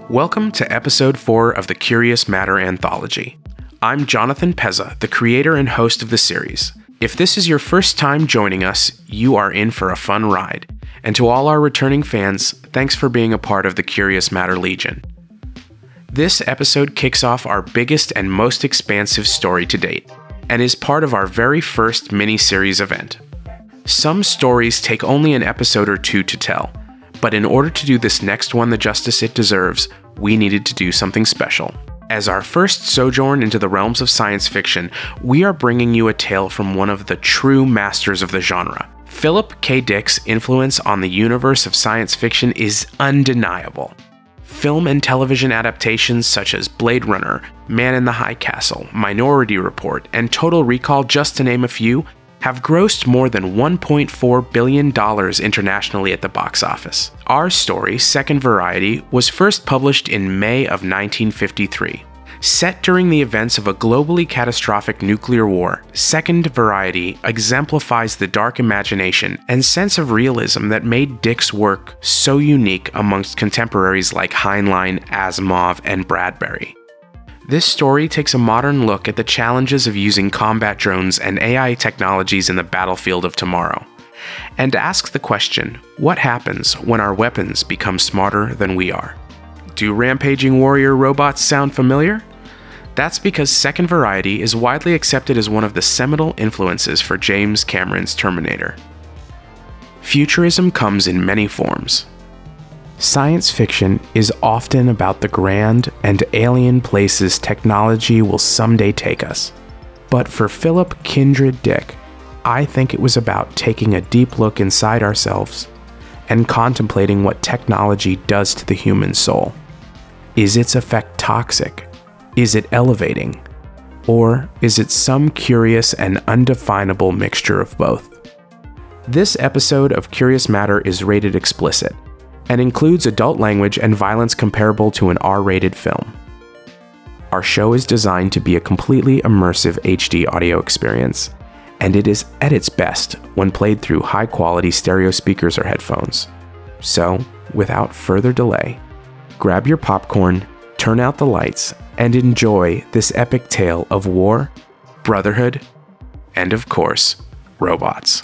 Welcome to episode 4 of the Curious Matter Anthology. I'm Jonathan Pezza, the creator and host of the series. If this is your first time joining us, you are in for a fun ride. And to all our returning fans, thanks for being a part of the Curious Matter Legion. This episode kicks off our biggest and most expansive story to date, and is part of our very first mini-series event. Some stories take only an episode or two to tell, but in order to do this next one the justice it deserves, we needed to do something special. As our first sojourn into the realms of science fiction, we are bringing you a tale from one of the true masters of the genre. Philip K. Dick's influence on the universe of science fiction is undeniable. Film and television adaptations such as Blade Runner, Man in the High Castle, Minority Report, and Total Recall, just to name a few, have grossed more than $1.4 billion internationally at the box office. Our story, Second Variety, was first published in May of 1953. Set during the events of a globally catastrophic nuclear war, Second Variety exemplifies the dark imagination and sense of realism that made Dick's work so unique amongst contemporaries like Heinlein, Asimov, and Bradbury. This story takes a modern look at the challenges of using combat drones and AI technologies in the battlefield of tomorrow, and asks the question, what happens when our weapons become smarter than we are? Do rampaging warrior robots sound familiar? That's because Second Variety is widely accepted as one of the seminal influences for James Cameron's Terminator. Futurism comes in many forms. Science fiction is often about the grand and alien places technology will someday take us. But for Philip Kindred Dick, I think it was about taking a deep look inside ourselves and contemplating what technology does to the human soul. Is its effect toxic? Is it elevating? Or is it some curious and undefinable mixture of both? This episode of Curious Matter is rated explicit, and includes adult language and violence comparable to an R-rated film. Our show is designed to be a completely immersive HD audio experience, and it is at its best when played through high-quality stereo speakers or headphones. So, without further delay, grab your popcorn, turn out the lights, and enjoy this epic tale of war, brotherhood, and of course, robots.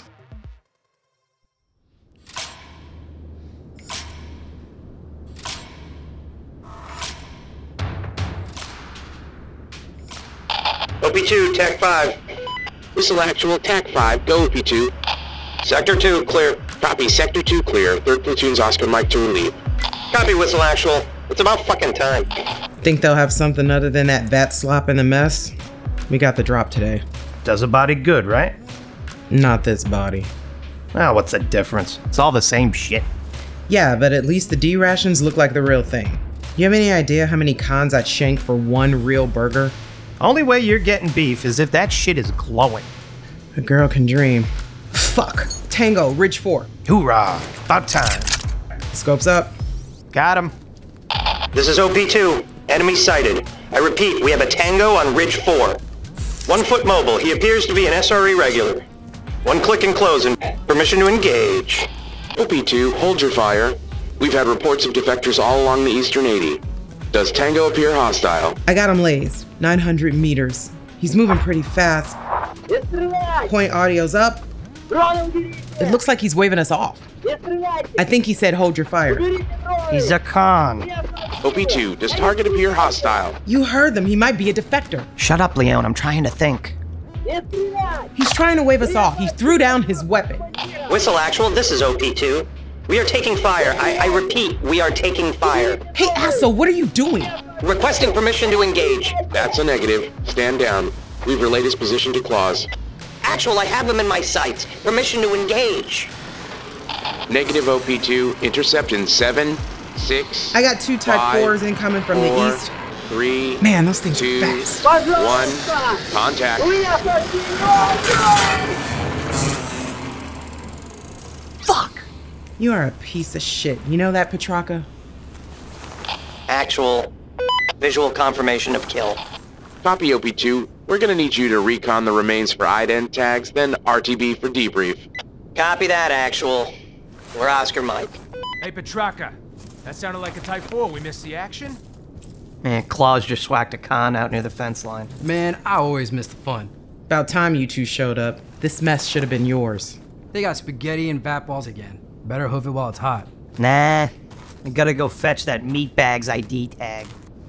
OP2, TAC 5. Whistle actual, TAC 5, go OP2. Sector 2, clear. Copy, Sector 2 clear. 3rd Platoon's Oscar Mike to relieve. Copy, Whistle actual. It's about fucking time. Think they'll have something other than that bat slop in the mess? We got the drop today. Does a body good, right? Not this body. Well, what's the difference? It's all the same shit. Yeah, but at least the D rations look like the real thing. You have any idea how many cons I'd shank for one real burger? Only way you're getting beef is if that shit is glowing. A girl can dream. Fuck. Tango, Ridge 4. Hoorah. About time. Scopes up. Got him. This is OP2. Enemy sighted. I repeat, we have a Tango on Ridge 4. 1 foot mobile. He appears to be an SRE regular. 1 click and close and permission to engage. OP2, hold your fire. We've had reports of defectors all along the eastern 80. Does Tango appear hostile? I got him lased. 900 meters. He's moving pretty fast. Point audio's up. It looks like he's waving us off. I think he said hold your fire. He's a con. OP2, does target appear hostile? You heard them. He might be a defector. Shut up, Leon. I'm trying to think. He's trying to wave us off. He threw down his weapon. Whistle actual, this is OP2. We are taking fire. I repeat, we are taking fire. Hey, asshole, what are you doing? Requesting permission to engage. That's a negative. Stand down. We've relayed his position to Claws. Actual, I have him in my sights. Permission to engage. Negative OP2, intercept in 7, 6. I got 2 Type 4s incoming from the east. 3. Man, those things 2, are fast. 1. Contact. Fuck! You are a piece of shit. You know that, Petrarca? Actual. Visual confirmation of kill. Copy OP2. We're gonna need you to recon the remains for ident tags, then RTB for debrief. Copy that, actual. We're Oscar Mike. Hey, Petrarca. That sounded like a Type 4. We missed the action? Man, Claus just swacked a con out near the fence line. Man, I always miss the fun. About time you two showed up. This mess should have been yours. They got spaghetti and bat balls again. Better hoof it while it's hot. Nah, I gotta go fetch that meatbag's ID tag.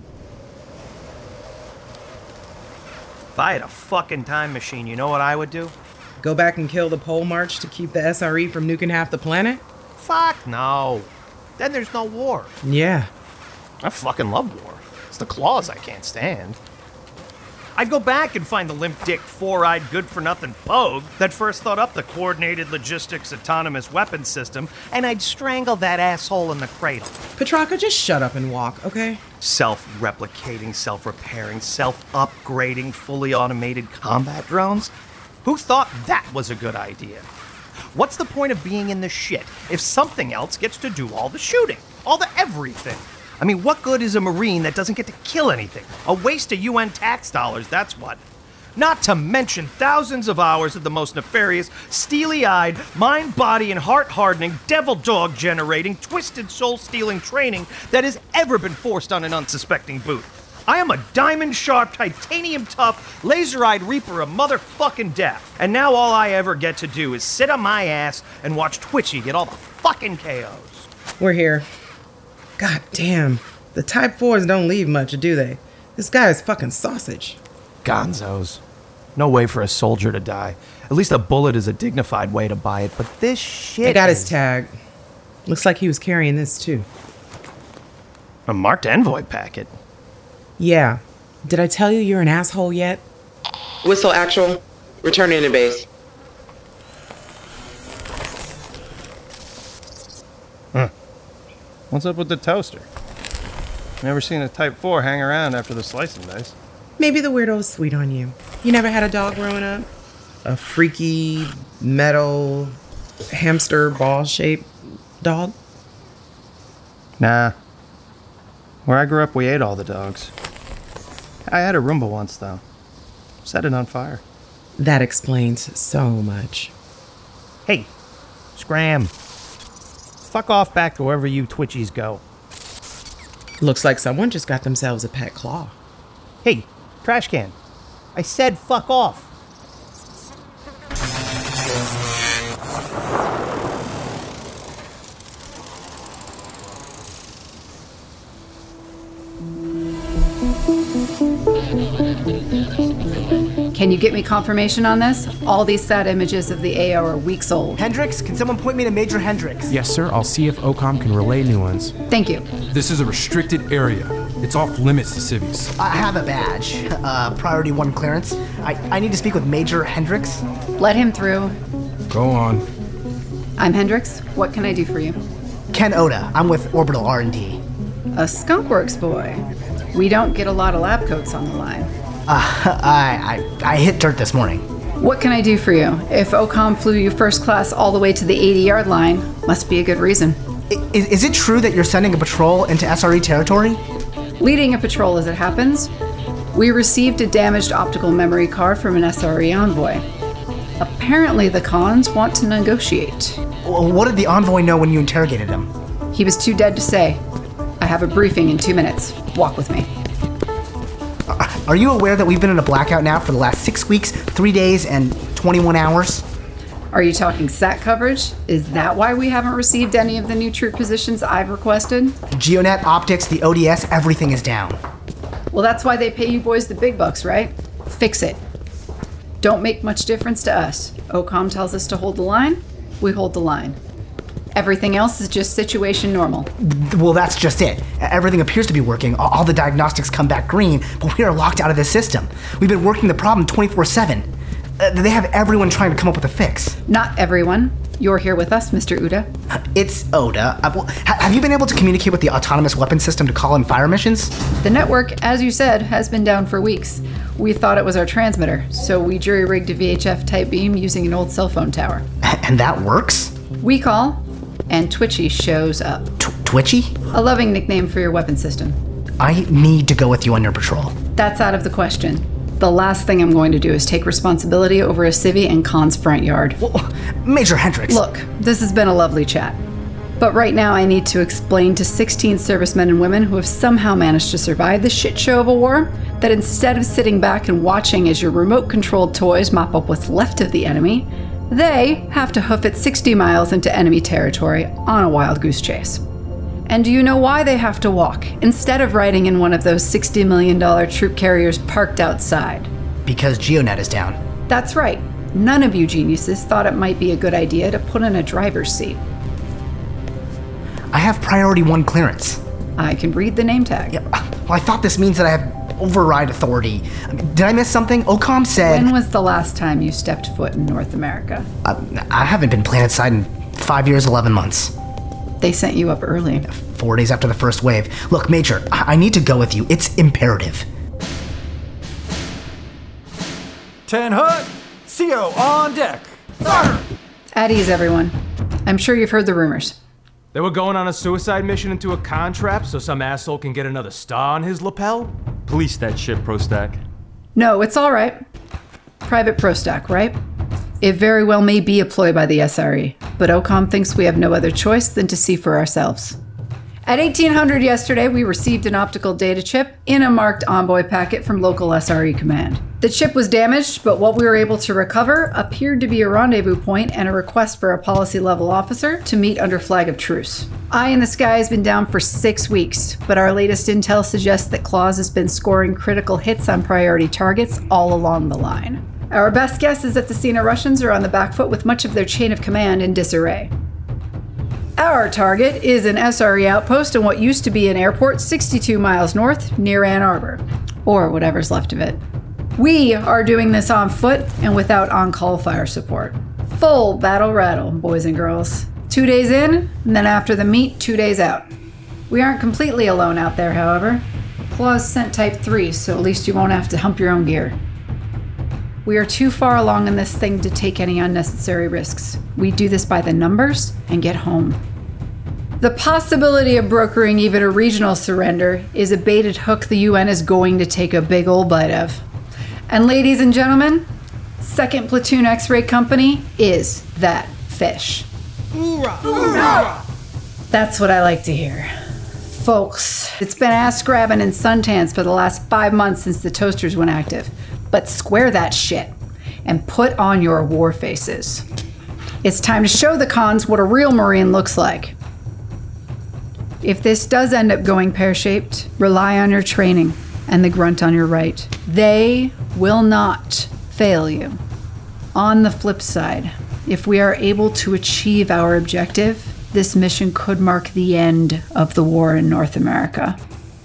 If I had a fucking time machine, you know what I would do? Go back and kill the Pole March to keep the SRE from nuking half the planet? Fuck no. Then there's no war. Yeah. I fucking love war. It's the claws I can't stand. I'd go back and find the limp dick, four-eyed, good-for-nothing Pogue that first thought up the Coordinated Logistics Autonomous Weapons System, and I'd strangle that asshole in the cradle. Petrarca, just shut up and walk, okay? Self-replicating, self-repairing, self-upgrading, fully automated combat drones? Who thought that was a good idea? What's the point of being in the shit if something else gets to do all the shooting, all the everything? I mean, what good is a Marine that doesn't get to kill anything? A waste of UN tax dollars, that's what. Not to mention thousands of hours of the most nefarious, steely-eyed, mind, body, and heart-hardening, devil-dog-generating, twisted soul-stealing training that has ever been forced on an unsuspecting boot. I am a diamond-sharp, titanium-tough, laser-eyed reaper of motherfucking death. And now all I ever get to do is sit on my ass and watch Twitchy get all the fucking KOs. We're here. God damn. The Type 4s don't leave much, do they? This guy is fucking sausage. Gonzos. No way for a soldier to die. At least a bullet is a dignified way to buy it, but this shit They got his tag. Looks like he was carrying this, too. A marked envoy packet. Yeah. Did I tell you you're an asshole yet? Whistle actual. Returning to base. What's up with the toaster? Never seen a Type 4 hang around after the slice and dice. Maybe the weirdo was sweet on you. You never had a dog growing up? A freaky, metal, hamster ball-shaped dog? Nah. Where I grew up, we ate all the dogs. I had a Roomba once, though. Set it on fire. That explains so much. Hey, Scram. Fuck off back to wherever you Twitchies go. Looks like someone just got themselves a pet claw. Hey, trash can. I said fuck off. Can you get me confirmation on this? All these sad images of the AO are weeks old. Hendricks? Can someone point me to Major Hendricks? Yes, sir. I'll see if OCOM can relay new ones. Thank you. This is a restricted area. It's off limits to civvies. I have a badge. Priority 1 clearance. I need to speak with Major Hendricks. Let him through. Go on. I'm Hendricks. What can I do for you? Ken Oda. I'm with Orbital R&D. A Skunkworks boy. We don't get a lot of lab coats on the line. I hit dirt this morning. What can I do for you? If OCOM flew you first class all the way to the 80-yard line, must be a good reason. Is it true that you're sending a patrol into SRE territory? Leading a patrol as it happens. We received a damaged optical memory card from an SRE envoy. Apparently the cons want to negotiate. What did the envoy know when you interrogated him? He was too dead to say. I have a briefing in 2 minutes. Walk with me. Are you aware that we've been in a blackout now for the last 6 weeks, 3 days, and 21 hours? Are you talking SAT coverage? Is that why we haven't received any of the new troop positions I've requested? GeoNet, optics, the ODS, everything is down. Well, that's why they pay you boys the big bucks, right? Fix it. Don't make much difference to us. OCOM tells us to hold the line, we hold the line. Everything else is just situation normal. Well, that's just it. Everything appears to be working. All the diagnostics come back green, but we are locked out of this system. We've been working the problem 24/7. They have everyone trying to come up with a fix. Not everyone. You're here with us, Mr. Uda. It's Oda. Have you been able to communicate with the autonomous weapons system to call in fire missions? The network, as you said, has been down for weeks. We thought it was our transmitter, so we jury-rigged a VHF-type beam using an old cell phone tower. And that works? We call, and Twitchy shows up. Twitchy? A loving nickname for your weapon system. I need to go with you on your patrol. That's out of the question. The last thing I'm going to do is take responsibility over a civvy in Khan's front yard. Well, Major Hendricks. Look, this has been a lovely chat. But right now I need to explain to 16 servicemen and women who have somehow managed to survive the shit show of a war that instead of sitting back and watching as your remote-controlled toys mop up what's left of the enemy, they have to hoof it 60 miles into enemy territory on a wild goose chase. And do you know why they have to walk, instead of riding in one of those $60 million troop carriers parked outside? Because GeoNet is down. That's right. None of you geniuses thought it might be a good idea to put in a driver's seat. I have priority 1 clearance. I can read the name tag. Yeah, well, I thought this means that I have override authority. Did I miss something? OCOM said... When was the last time you stepped foot in North America? I haven't been planetside in 5 years, 11 months. They sent you up early. 4 days after the first wave. Look, Major, I need to go with you. It's imperative. 10 Hut, CO on deck. Fire! At ease, everyone. I'm sure you've heard the rumors. They were going on a suicide mission into a contrap so some asshole can get another star on his lapel? Police that shit, Prostack. No, it's all right. Private Prostack, right? It very well may be a ploy by the SRE, but OCOM thinks we have no other choice than to see for ourselves. At 1800 yesterday, we received an optical data chip in a marked envoy packet from local SRE command. The chip was damaged, but what we were able to recover appeared to be a rendezvous point and a request for a policy-level officer to meet under flag of truce. Eye in the Sky has been down for 6 weeks, but our latest intel suggests that Claws has been scoring critical hits on priority targets all along the line. Our best guess is that the Sina Russians are on the back foot with much of their chain of command in disarray. Our target is an SRE outpost in what used to be an airport 62 miles north near Ann Arbor, or whatever's left of it. We are doing this on foot and without on-call fire support. Full battle rattle, boys and girls. 2 days in, and then after the meet, 2 days out. We aren't completely alone out there, however. Claws sent Type 3, so at least you won't have to hump your own gear. We are too far along in this thing to take any unnecessary risks. We do this by the numbers and get home. The possibility of brokering even a regional surrender is a baited hook the UN is going to take a big ol' bite of. And ladies and gentlemen, 2nd Platoon X-Ray Company is that fish. Hoorah! Hoorah! That's what I like to hear. Folks, it's been ass-grabbing and suntans for the last 5 months since the toasters went active. But square that shit and put on your war faces. It's time to show the cons what a real Marine looks like. If this does end up going pear-shaped, rely on your training and the grunt on your right. They will not fail you. On the flip side, if we are able to achieve our objective, this mission could mark the end of the war in North America.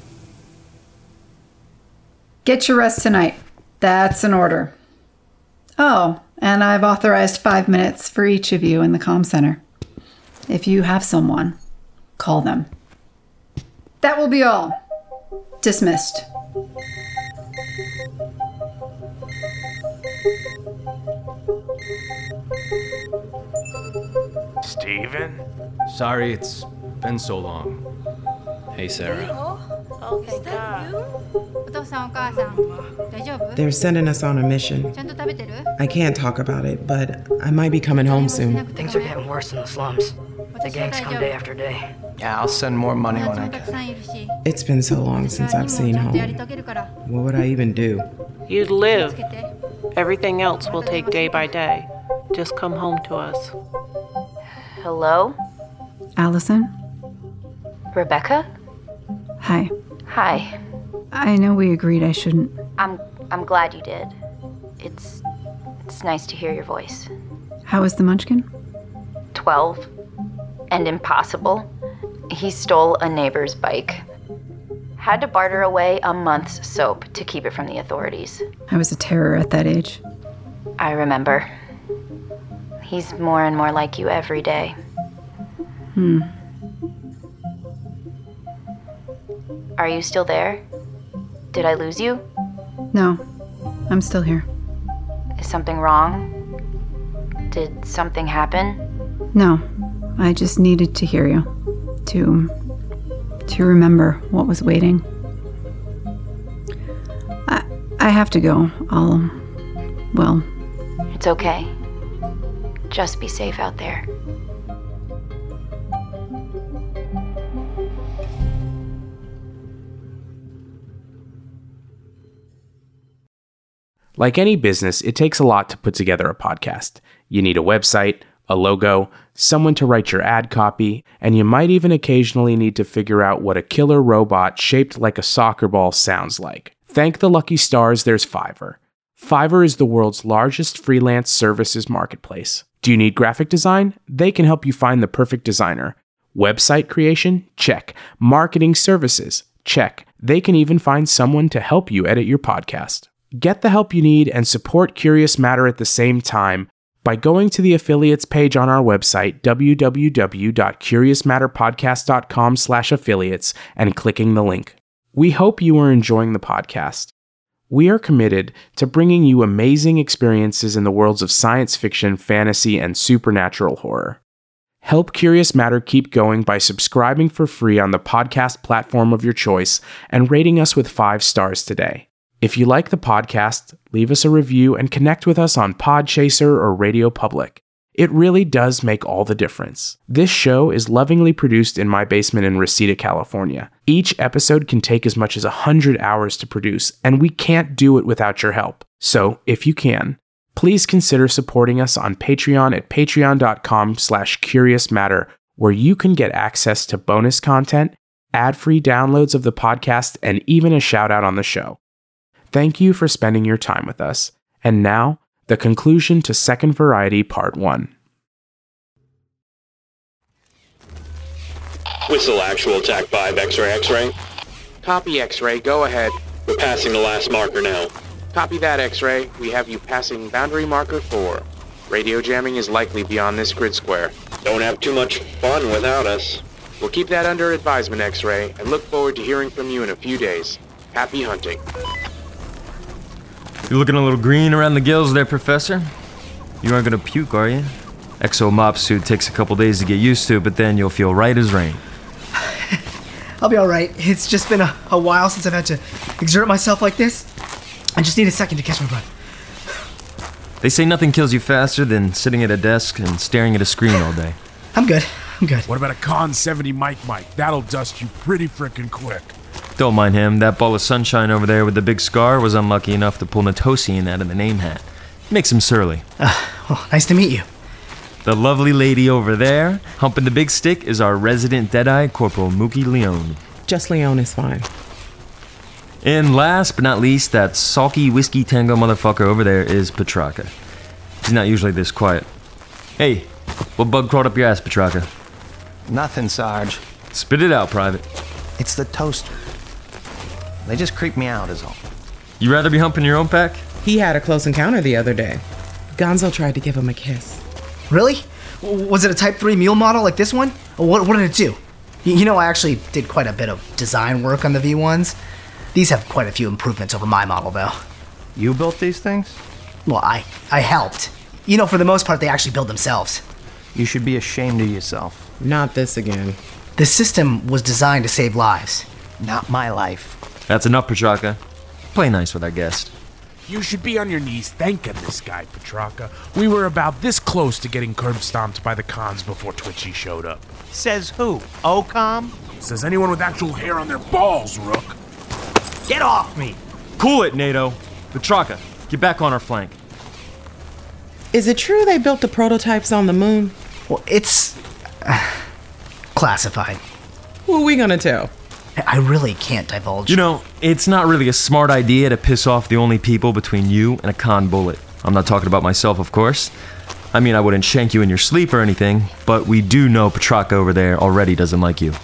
Get your rest tonight. That's an order. Oh, and I've authorized 5 minutes for each of you in the comm center. If you have someone, call them. That will be all. Dismissed. Steven? Sorry it's been so long. Hey, Sarah. Oh, is that you? They're sending us on a mission. I can't talk about it, but I might be coming home soon. Things are getting worse in the slums. The gangs come day after day. Yeah, I'll send more money when I can. It's been so long since I've seen home. What would I even do? You'd live. Everything else will take day by day. Just come home to us. Hello? Allison? Rebecca? Hi. Hi. I know we agreed I shouldn't. I'm glad you did. It's nice to hear your voice. How is the Munchkin? 12. And impossible. He stole a neighbor's bike. Had to barter away a month's soap to keep it from the authorities. I was a terror at that age. I remember. He's more and more like you every day. Are you still there? Did I lose you? No, I'm still here. Is something wrong? Did something happen? No, I just needed to hear you. To remember what was waiting. I have to go. Well... It's okay. Just be safe out there. Like any business, it takes a lot to put together a podcast. You need a website, a logo, someone to write your ad copy, and you might even occasionally need to figure out what a killer robot shaped like a soccer ball sounds like. Thank the lucky stars there's Fiverr. Fiverr is the world's largest freelance services marketplace. Do you need graphic design? They can help you find the perfect designer. Website creation? Check. Marketing services? Check. They can even find someone to help you edit your podcast. Get the help you need and support Curious Matter at the same time by going to the affiliates page on our website, www.curiousmatterpodcast.com/affiliates, and clicking the link. We hope you are enjoying the podcast. We are committed to bringing you amazing experiences in the worlds of science fiction, fantasy, and supernatural horror. Help Curious Matter keep going by subscribing for free on the podcast platform of your choice and rating us with 5 stars today. If you like the podcast, leave us a review and connect with us on Podchaser or Radio Public. It really does make all the difference. This show is lovingly produced in my basement in Reseda, California. Each episode can take as much as 100 hours to produce, and we can't do it without your help. So, if you can, please consider supporting us on Patreon at patreon.com/curiousmatter, where you can get access to bonus content, ad-free downloads of the podcast, and even a shout out on the show. Thank you for spending your time with us. And now, the conclusion to Second Variety Part 1. Whistle actual TAC 5 X-ray X-ray. Copy X-ray, go ahead. We're passing the last marker now. Copy that X-ray. We have you passing boundary marker 4. Radio jamming is likely beyond this grid square. Don't have too much fun without us. We'll keep that under advisement, X-ray, and look forward to hearing from you in a few days. Happy hunting. You're looking a little green around the gills there, Professor. You aren't gonna puke, are you? Exo mop suit takes a couple days to get used to, but then you'll feel right as rain. I'll be alright. It's just been a while since I've had to exert myself like this. I just need a second to catch my breath. They say nothing kills you faster than sitting at a desk and staring at a screen all day. I'm good. What about a Con 70 mic? That'll dust you pretty frickin' quick. Don't mind him. That ball of sunshine over there with the big scar was unlucky enough to pull Natosian out of the name hat. Makes him surly. Well, nice to meet you. The lovely lady over there, humping the big stick, is our resident Deadeye, Corporal Mookie Leone. Just Leone is fine. And last but not least, that sulky whiskey tango motherfucker over there is Petrarca. He's not usually this quiet. Hey, what bug crawled up your ass, Petrarca? Nothing, Sarge. Spit it out, Private. It's the toaster. They just creep me out is all. You rather be humping your own pack? He had a close encounter the other day. Gonzo tried to give him a kiss. Really? Was it a Type 3 mule model like this one? What did it do? You know, I actually did quite a bit of design work on the V1s. These have quite a few improvements over my model, though. You built these things? Well, I helped. You know, for the most part, they actually build themselves. You should be ashamed of yourself. Not this again. The system was designed to save lives. Not my life. That's enough, Petrarca. Play nice with our guest. You should be on your knees thanking this guy, Petrarca. We were about this close to getting curb stomped by the Cons before Twitchy showed up. Says who? OCOM? Says anyone with actual hair on their balls, Rook. Get off me! Cool it, NATO. Petrarca, get back on our flank. Is it true they built the prototypes on the moon? Well, it's classified. Who are we gonna tell? I really can't divulge. You know, it's not really a smart idea to piss off the only people between you and a con bullet. I'm not talking about myself, of course. I mean, I wouldn't shank you in your sleep or anything, but we do know Petrarca over there already doesn't like you.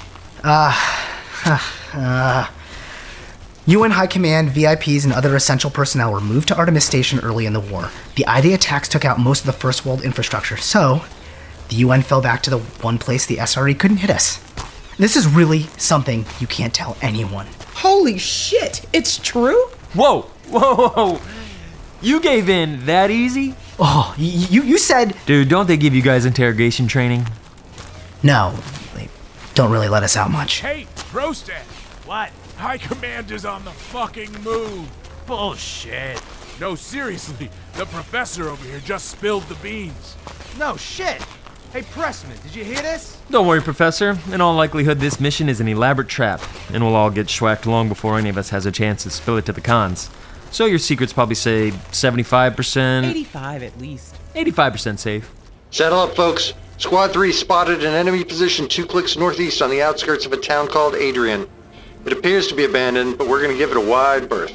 UN High Command, VIPs, and other essential personnel were moved to Artemis Station early in the war. The ID attacks took out most of the First World infrastructure, so the UN fell back to the one place the SRE couldn't hit us. This is really something you can't tell anyone. Holy shit, it's true? Whoa. You gave in that easy? Oh, you said... Dude, don't they give you guys interrogation training? No, they don't really let us out much. Hey, Brostad! What? High Command is on the fucking move! Bullshit. No, seriously, the professor over here just spilled the beans. No shit. Hey, Pressman, did you hear this? Don't worry, Professor. In all likelihood, this mission is an elaborate trap, and we'll all get schwacked long before any of us has a chance to spill it to the Cons. So your secret's probably, say, 75%? 85 at least. 85% safe. Saddle up, folks. Squad 3 spotted an enemy position 2 clicks northeast on the outskirts of a town called Adrian. It appears to be abandoned, but we're going to give it a wide berth.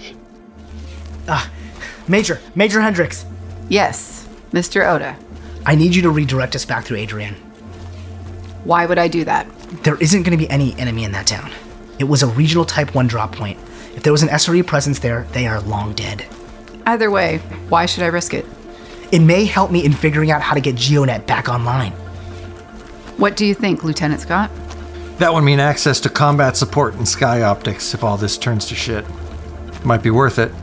Major Hendricks. Yes, Mr. Oda. I need you to redirect us back through Adrian. Why would I do that? There isn't going to be any enemy in that town. It was a regional Type 1 drop point. If there was an SRE presence there, they are long dead. Either way, why should I risk it? It may help me in figuring out how to get GeoNet back online. What do you think, Lieutenant Scott? That would mean access to combat support and sky optics if all this turns to shit. Might be worth it.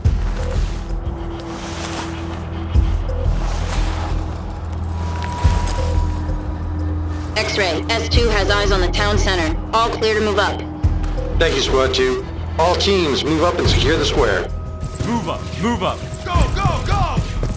X-ray, S2 has eyes on the town center. All clear to move up. Thank you, Squad 2. All teams, move up and secure the square. Move up, move up. Go, go, go!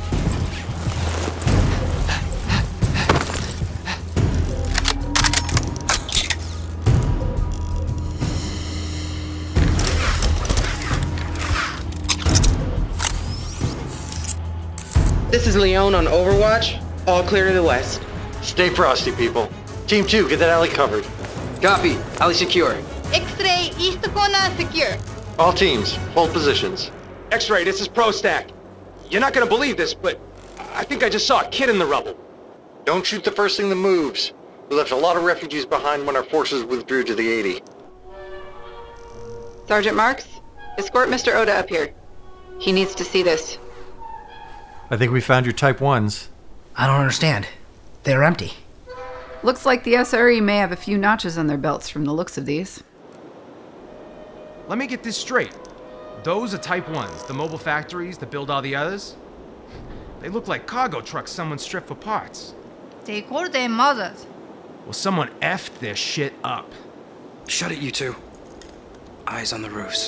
This is Leon on Overwatch. All clear to the west. Stay frosty, people. Team 2, get that alley covered. Copy. Alley secure. X-ray, east corner secure. All teams, hold positions. X-ray, this is ProStack. You're not gonna believe this, but I think I just saw a kid in the rubble. Don't shoot the first thing that moves. We left a lot of refugees behind when our forces withdrew to the 80. Sergeant Marks, escort Mr. Oda up here. He needs to see this. I think we found your Type 1s. I don't understand. They're empty. Looks like the SRE may have a few notches on their belts from the looks of these. Let me get this straight. Those are Type 1s, the mobile factories that build all the others? They look like cargo trucks someone stripped for parts. They call them mothers. Well, someone effed their shit up. Shut it, you two. Eyes on the roofs.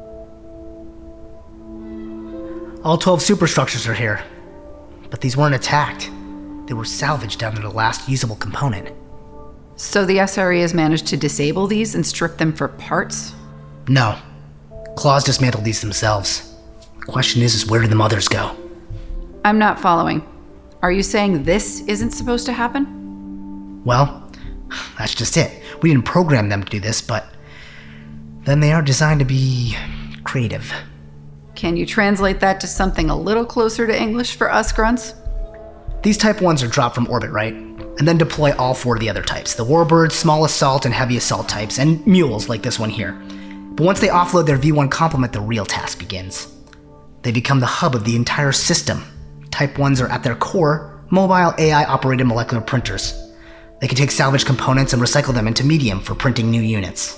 All 12 superstructures are here. But these weren't attacked. They were salvaged down to the last usable component. So the SRE has managed to disable these and strip them for parts? No. Claws dismantled these themselves. The question is where did the mothers go? I'm not following. Are you saying this isn't supposed to happen? Well, that's just it. We didn't program them to do this, but then they are designed to be creative. Can you translate that to something a little closer to English for us grunts? These Type 1s are dropped from orbit, right? And then deploy all 4 of the other types. The Warbird, small assault, and heavy assault types, and mules like this one here. But once they offload their V1 complement, the real task begins. They become the hub of the entire system. Type 1s are at their core, mobile AI-operated molecular printers. They can take salvaged components and recycle them into medium for printing new units.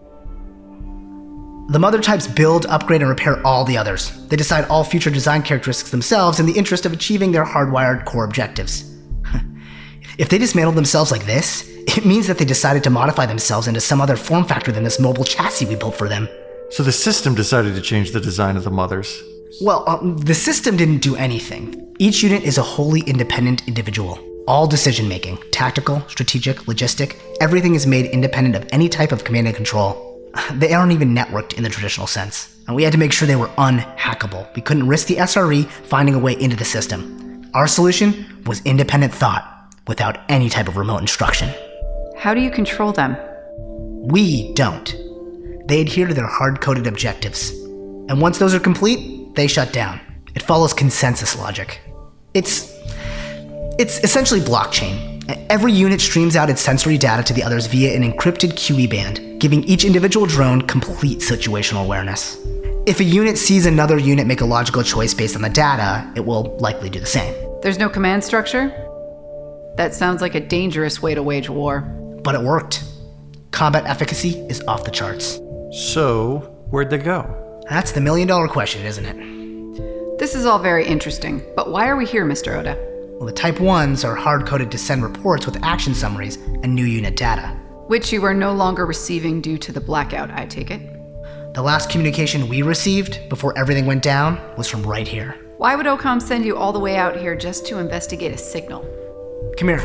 The mother types build, upgrade, and repair all the others. They decide all future design characteristics themselves in the interest of achieving their hardwired core objectives. If they dismantled themselves like this, it means that they decided to modify themselves into some other form factor than this mobile chassis we built for them. So the system decided to change the design of the mothers. Well, the system didn't do anything. Each unit is a wholly independent individual. All decision-making, tactical, strategic, logistic, everything is made independent of any type of command and control. They aren't even networked in the traditional sense, and we had to make sure they were unhackable. We couldn't risk the SRE finding a way into the system. Our solution was independent thought, without any type of remote instruction. How do you control them? We don't. They adhere to their hard-coded objectives. And once those are complete, they shut down. It follows consensus logic. It's essentially blockchain. Every unit streams out its sensory data to the others via an encrypted QE band, giving each individual drone complete situational awareness. If a unit sees another unit make a logical choice based on the data, it will likely do the same. There's no command structure? That sounds like a dangerous way to wage war. But it worked. Combat efficacy is off the charts. So, where'd they go? That's the million-dollar question, isn't it? This is all very interesting, but why are we here, Mr. Oda? Well, the Type 1s are hard-coded to send reports with action summaries and new unit data. Which you are no longer receiving due to the blackout, I take it? The last communication we received before everything went down was from right here. Why would OCOM send you all the way out here just to investigate a signal? Come here.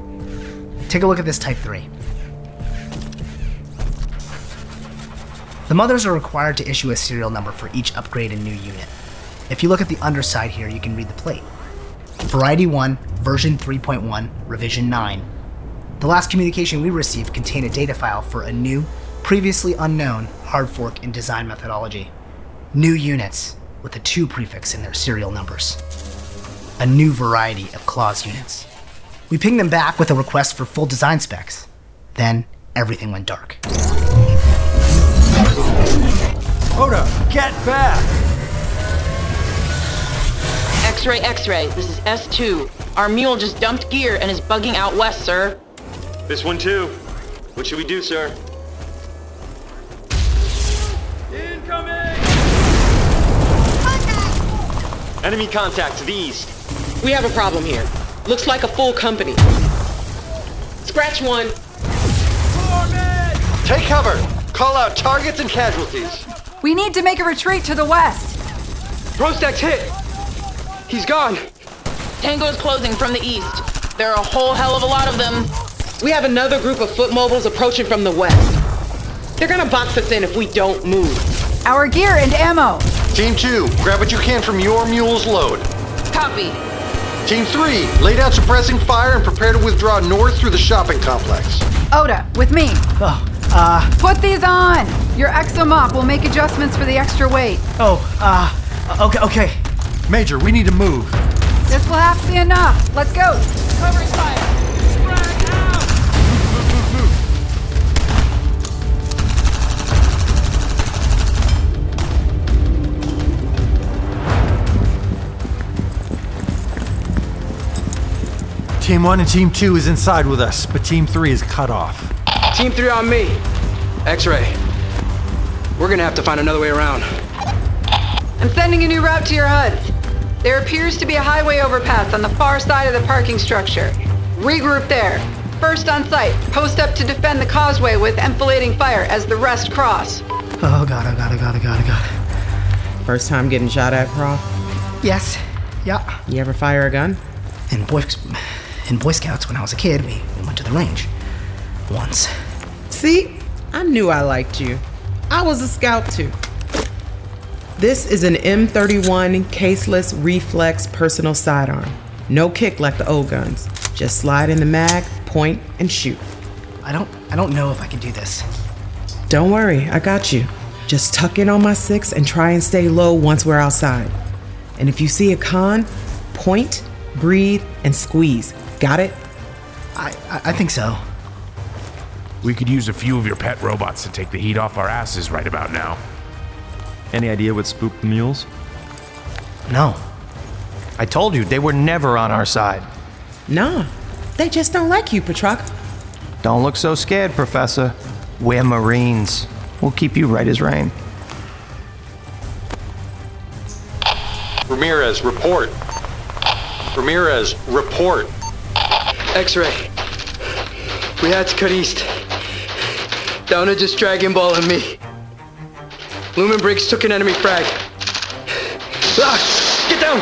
Take a look at this Type 3. The mothers are required to issue a serial number for each upgrade and new unit. If you look at the underside here, you can read the plate. Variety 1, version 3.1, revision 9. The last communication we received contained a data file for a new, previously unknown hard fork in design methodology. New units with a 2 prefix in their serial numbers. A new variety of clause units. We pinged them back with a request for full design specs. Then everything went dark. Oda, get back! X-ray, X-ray. This is S2. Our mule just dumped gear and is bugging out west, sir. This one too. What should we do, sir? Incoming! Enemy contact to the east. We have a problem here. Looks like a full company. Scratch one. Take cover. Call out targets and casualties. We need to make a retreat to the west. Rostek's hit. He's gone. Tango's closing from the east. There are a whole hell of a lot of them. We have another group of foot mobiles approaching from the west. They're gonna box us in if we don't move. Our gear and ammo. Team 2, grab what you can from your mule's load. Copy. Team 3, lay down suppressing fire and prepare to withdraw north through the shopping complex. Oda, with me. Put these on. Your exomop will make adjustments for the extra weight. Okay. Major, we need to move. This will have to be enough. Let's go. Covering fire! Frag out! Move. Team 1 and Team 2 is inside with us, but Team 3 is cut off. Team 3 on me. X-ray. We're gonna have to find another way around. I'm sending a new route to your HUD. There appears to be a highway overpass on the far side of the parking structure. Regroup there. First on site, post up to defend the causeway with enfilading fire as the rest cross. Oh god. First time getting shot at, Prof? Yes. Yeah. You ever fire a gun? In Boy Scouts, when I was a kid, we went to the range. Once. See? I knew I liked you. I was a scout too. This is an M31 caseless reflex personal sidearm. No kick like the old guns. Just slide in the mag, point, and shoot. I don't know if I can do this. Don't worry, I got you. Just tuck in on my 6 and try and stay low once we're outside. And if you see a con, point, breathe, and squeeze. Got it? I think so. We could use a few of your pet robots to take the heat off our asses right about now. Any idea what spooked the mules? No. I told you, they were never on our side. Nah, they just don't like you, Petrarca. Don't look so scared, Professor. We're Marines. We'll keep you right as rain. Ramirez, report. X-ray. We had to cut east. Down to just Dragon Ball and me. Lumen Briggs took an enemy frag. Get down!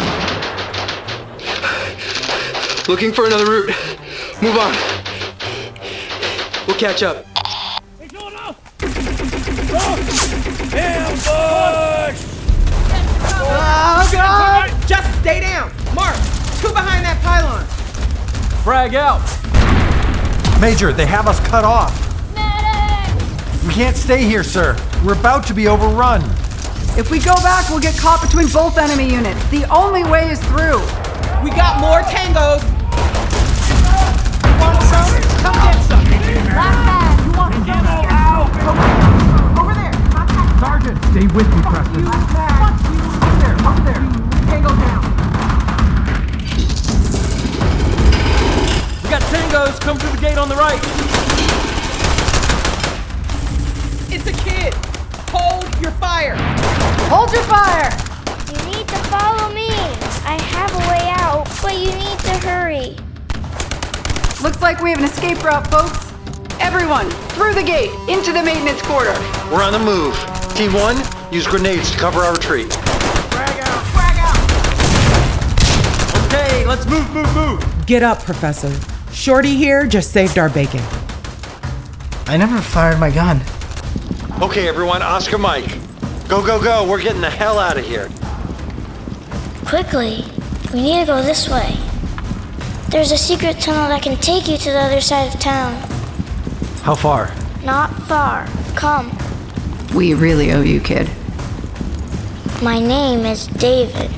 Looking for another route. Move on. We'll catch up. Oh, God! Just stay down. Mark, 2 behind that pylon. Frag out. Major, they have us cut off. We can't stay here, sir. We're about to be overrun. If we go back, we'll get caught between both enemy units. The only way is through. We got more tangos. Want some? Come get some. You want some? Over there. Sergeant, stay with me, Preston. Over there. Tango down. We got tangos. Come through the gate on the right. It's a kid. Hold your fire. Hold your fire. You need to follow me. I have a way out, but you need to hurry. Looks like we have an escape route, folks. Everyone, through the gate, into the maintenance quarter. We're on the move. Team 1, use grenades to cover our retreat. Frag out. Okay, let's move. Get up, Professor. Shorty here just saved our bacon. I never fired my gun. Okay, everyone, Oscar Mike. Go, go, go. We're getting the hell out of here. Quickly. We need to go this way. There's a secret tunnel that can take you to the other side of town. How far? Not far. Come. We really owe you, kid. My name is David.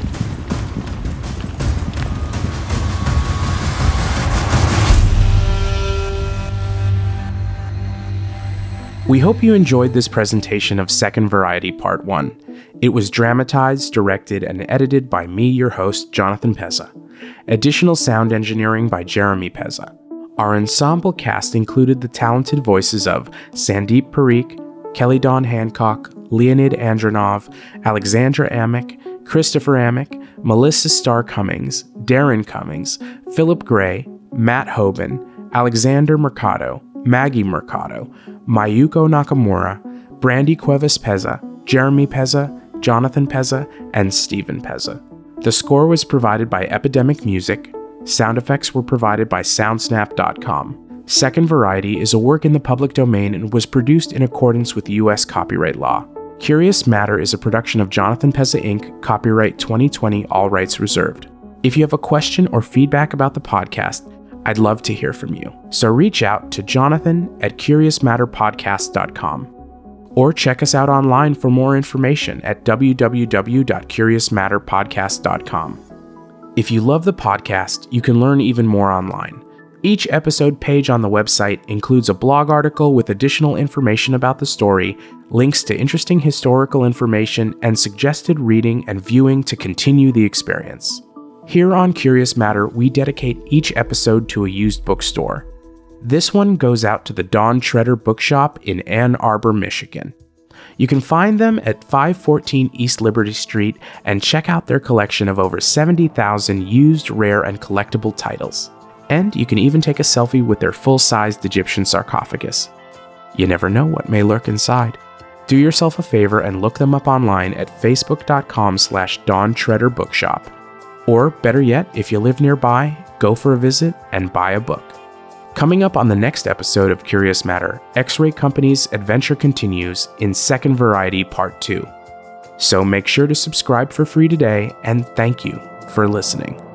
We hope you enjoyed this presentation of Second Variety Part 1. It was dramatized, directed, and edited by me, your host, Jonathan Pezza. Additional sound engineering by Jeremy Pezza. Our ensemble cast included the talented voices of Sandeep Parikh, Kelly Dawn Hancock, Leonid Andronov, Alexandra Amick, Christopher Amick, Melissa Starr Cummings, Darren Cummings, Philip Gray, Matt Hoban, Alexander Mercado, Maggie Mercado, Mayuko Nakamura, Brandy Cuevas Pezza, Jeremy Pezza, Jonathan Pezza, and Stephen Pezza. The score was provided by Epidemic Music. Sound effects were provided by Soundsnap.com. Second Variety is a work in the public domain and was produced in accordance with U.S. copyright law. Curious Matter is a production of Jonathan Pezza Inc., copyright 2020, all rights reserved. If you have a question or feedback about the podcast, I'd love to hear from you. So reach out to jonathan@curiousmatterpodcast.com. Or check us out online for more information at www.curiousmatterpodcast.com. If you love the podcast, you can learn even more online. Each episode page on the website includes a blog article with additional information about the story, links to interesting historical information, and suggested reading and viewing to continue the experience. Here on Curious Matter, we dedicate each episode to a used bookstore. This one goes out to the Don Treader Bookshop in Ann Arbor, Michigan. You can find them at 514 East Liberty Street and check out their collection of over 70,000 used, rare, and collectible titles. And you can even take a selfie with their full-sized Egyptian sarcophagus. You never know what may lurk inside. Do yourself a favor and look them up online at facebook.com/Don Treader Bookshop. Or better yet, if you live nearby, go for a visit and buy a book. Coming up on the next episode of Curious Matter, X-Ray Company's adventure continues in Second Variety Part 2. So make sure to subscribe for free today, and thank you for listening.